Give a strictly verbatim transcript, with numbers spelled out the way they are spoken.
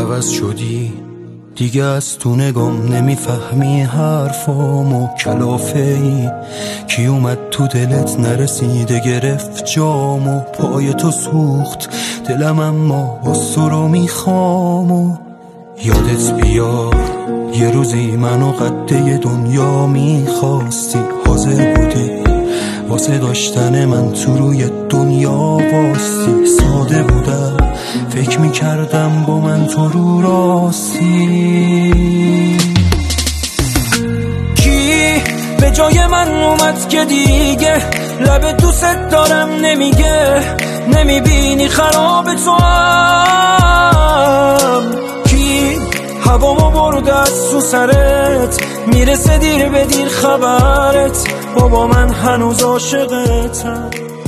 عوض شدی دیگه، از تو نگام نمیفهمی حرفامو، کلافه ای کی اومد تو دلت نرسیده گرفت جامو، پای تو سوخت دلم اما باز تو رو میخوامو. یادت بیار یه روزی منو قده دنیا میخواستی، حاضر بودی واسه داشتن من تو روی دنیا واستی. ساده بودم فکر میکردم با من تو رو راستی. کی به جای من اومد که دیگه لب دوست دارم نمیگه، نمیبینی خراب تو هم. کی هوامو برده از تو سرت، میرسه دیر به دیر خبرت، بابا من هنوز عاشقتم.